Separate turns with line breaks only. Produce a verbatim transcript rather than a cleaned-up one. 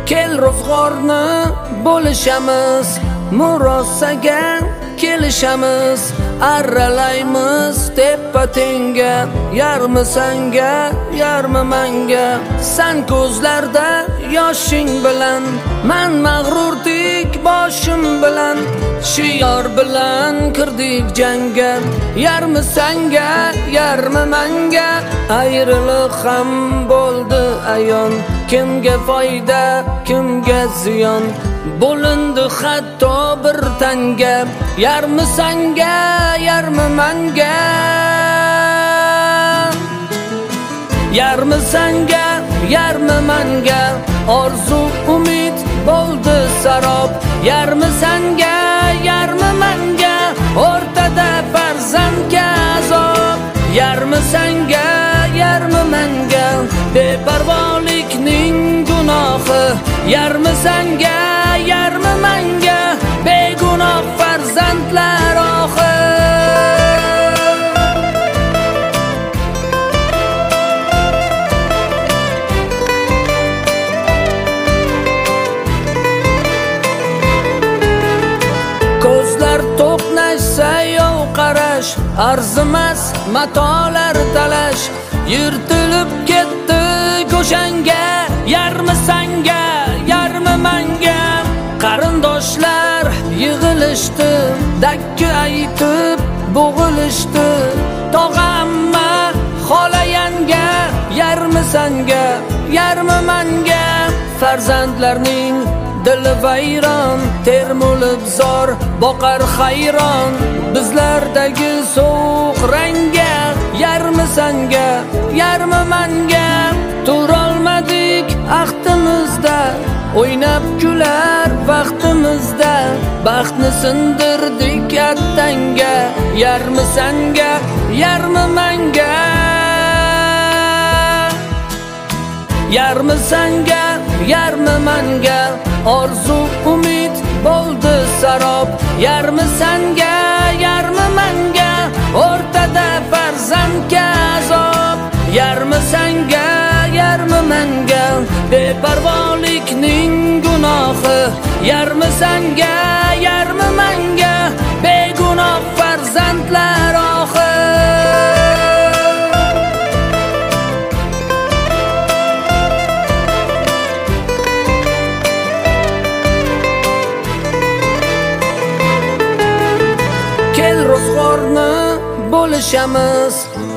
kel ro'zg'orni bo'lishamiz, murosaga kelishamiz, arralaymiz tepa tenga, yarmi sanga, yarmi manga. San ko'zlarda yoshing bilan, men mag'rurdik boshim bilan, shiyor bilan kirdik jangga, yarmi sanga, yarmi manga. Ayriliq ham bo'ldi ayon, kimga foyda, kimga ziyon, bo'lindi hatto bir tanga, yarmi sanga, yarmi manga. Yarmi sanga, yarmi manga, orzu umid bo'ldi sarob, yarmi sanga, yarmi manga, o'rtada farzandga azob. Yarmi sanga, yarmi manga, beparvolikning gunohi, yarmi sanga, yarmi manga, begunoh farzandlar ohi. Ko'zlar to'qnashsa yov qarash, arzimas matolar talash, yirtilib ketdi go'shanga, yarmi sanga, yarmi manga. Qarindoshlar yig'ilishdi, dakki aytib bo'g'ilishdi, tog'amma xola yanga, yarmi sanga, yarmi manga. Farzandlarning dili vayron, termulib zor boqar hayron, bizlardagi so'q ranga, yarmi sanga, yarmi manga. Turolmadik ahdimizda, o'ynab kular vaqtimizda, baxtni sindirdik attanga, yarmi sanga, yarmi manga. Yarmi sanga, yarmi manga, orzu umid bo'ldi sarob, yarmi sanga, yarmi manga, o'rtada farzandga azob. Yarmi sanga, yarmi manga, beparvolikning gunohi, yarmi sanga, yarmi manga, begunoh farzandlar ohi. Kel ro'zg'orni bo'lishamiz,